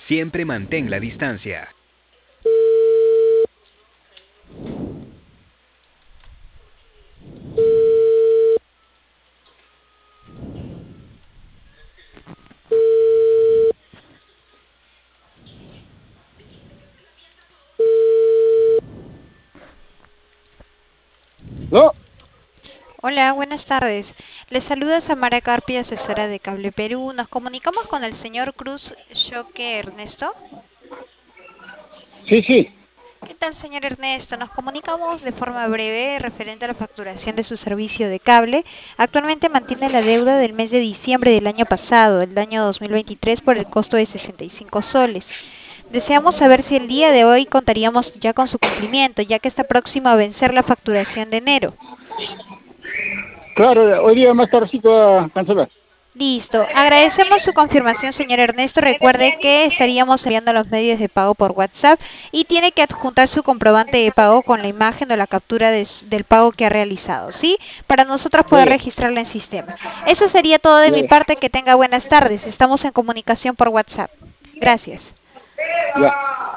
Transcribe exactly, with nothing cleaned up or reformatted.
Siempre mantén la distancia. ¿No? Hola, buenas tardes. Les saluda Samara Carpia, asesora de Cable Perú. Nos comunicamos con el señor Cruz Choque Ernesto. Sí, sí. ¿Qué tal, señor Ernesto? Nos comunicamos de forma breve referente a la facturación de su servicio de cable. Actualmente mantiene la deuda del mes de diciembre del año pasado, el año dos mil veintitrés, por el costo de sesenta y cinco soles. Deseamos saber si el día de hoy contaríamos ya con su cumplimiento, ya que está próximo a vencer la facturación de enero. Claro, hoy día más tardecito va a cancelar. Listo. Agradecemos su confirmación, señor Ernesto. Recuerde que estaríamos enviando los medios de pago por WhatsApp y tiene que adjuntar su comprobante de pago con la imagen o la captura de s- del pago que ha realizado, ¿sí? Para nosotros Ya, poder ya. registrarla en sistema. Eso sería todo de Ya, mi ya. parte. Que tenga buenas tardes. Estamos en comunicación por WhatsApp. Gracias. Ya.